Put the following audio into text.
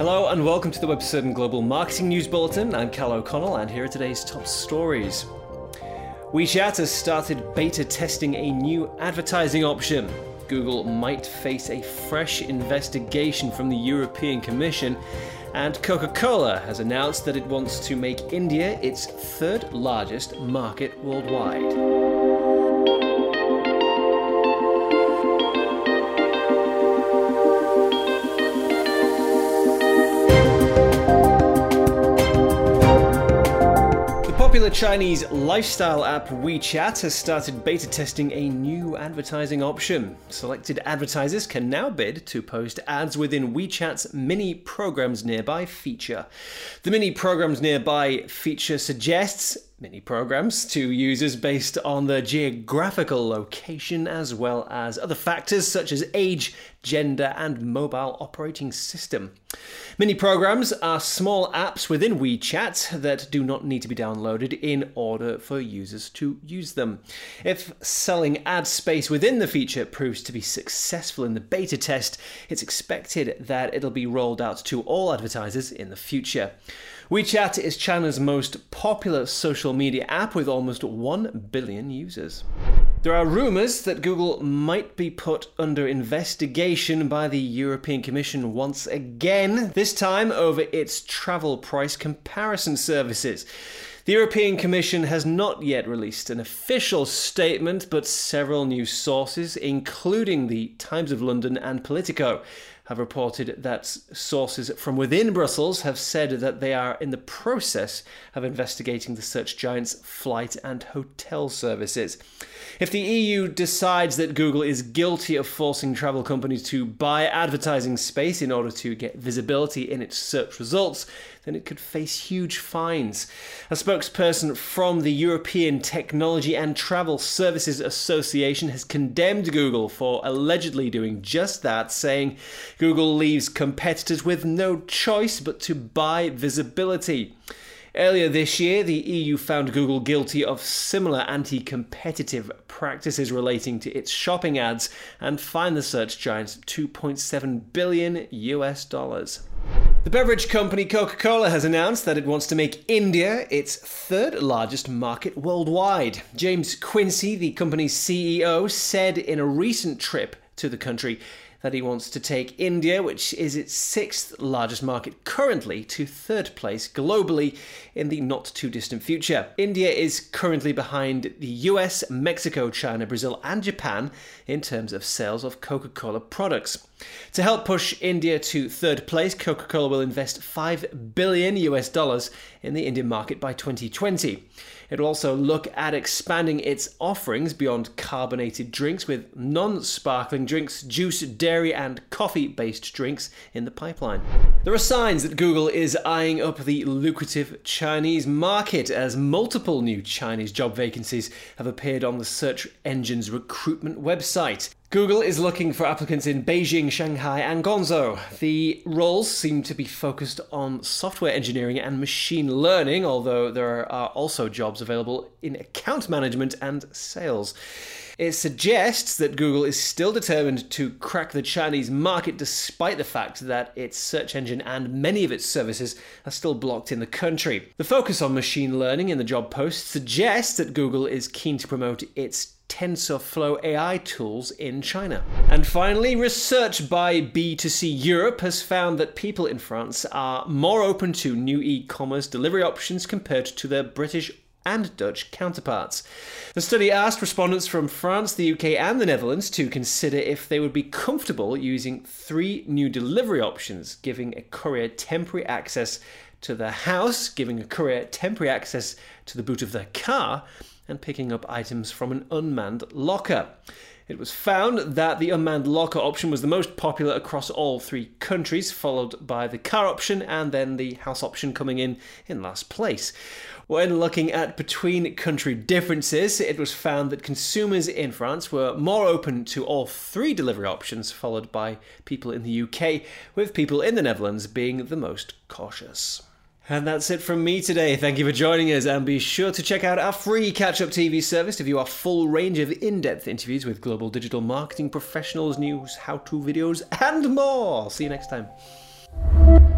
Hello and welcome to the Web7 Global Marketing News Bulletin. I'm Cal O'Connell and here are today's top stories. WeChat has started beta testing a new advertising option. Google might face a fresh investigation from the European Commission, and Coca-Cola has announced that it wants to make India its third largest market worldwide. Popular Chinese lifestyle app WeChat has started beta testing a new advertising option. Selected advertisers can now bid to post ads within WeChat's Mini Programs Nearby feature. The Mini Programs Nearby feature suggests mini programs to users based on their geographical location as well as other factors such as age, gender, and mobile operating system. Mini programs are small apps within WeChat that do not need to be downloaded in order for users to use them. If selling ad space within the feature proves to be successful in the beta test, it's expected that it'll be rolled out to all advertisers in the future. WeChat is China's most popular social media app with almost 1 billion users. There are rumours that Google might be put under investigation by the European Commission once again, this time over its travel price comparison services. The European Commission has not yet released an official statement, but several news sources, including the Times of London and Politico, have reported that sources from within Brussels have said that they are in the process of investigating the search giant's flight and hotel services. If the EU decides that Google is guilty of forcing travel companies to buy advertising space in order to get visibility in its search results, then it could face huge fines. A spokesperson from the European Technology and Travel Services Association has condemned Google for allegedly doing just that, saying Google leaves competitors with no choice but to buy visibility. Earlier this year, the EU found Google guilty of similar anti-competitive practices relating to its shopping ads and fined the search giant $2.7 billion. The beverage company Coca-Cola has announced that it wants to make India its third largest market worldwide. James Quincey, the company's CEO, said in a recent trip to the country that he wants to take India, which is its sixth largest market currently, to third place globally in the not-too-distant future. India is currently behind the US, Mexico, China, Brazil, and Japan in terms of sales of Coca-Cola products. To help push India to third place, Coca-Cola will invest $5 billion in the Indian market by 2020. It will also look at expanding its offerings beyond carbonated drinks with non-sparkling drinks, juice, dairy, and coffee-based drinks in the pipeline. There are signs that Google is eyeing up the lucrative Chinese market as multiple new Chinese job vacancies have appeared on the search engine's recruitment website. Google is looking for applicants in Beijing, Shanghai, and Guangzhou. The roles seem to be focused on software engineering and machine learning, although there are also jobs available in account management and sales. It suggests that Google is still determined to crack the Chinese market despite the fact that its search engine and many of its services are still blocked in the country. The focus on machine learning in the job post suggests that Google is keen to promote its TensorFlow AI tools in China. And finally, research by B2C Europe has found that people in France are more open to new e-commerce delivery options compared to their British and Dutch counterparts. The study asked respondents from France, the UK, and the Netherlands to consider if they would be comfortable using 3 new delivery options, giving a courier temporary access to their house, giving a courier temporary access to the boot of their car, and picking up items from an unmanned locker. It was found that the unmanned locker option was the most popular across all 3 countries, followed by the car option and then the house option coming in last place. When looking at between country differences, it was found that consumers in France were more open to all 3 delivery options, followed by people in the UK, with people in the Netherlands being the most cautious. And that's it from me today. Thank you for joining us, and be sure to check out our free Catch-Up TV service to view our full range of in-depth interviews with global digital marketing professionals, news, how-to videos, and more. See you next time.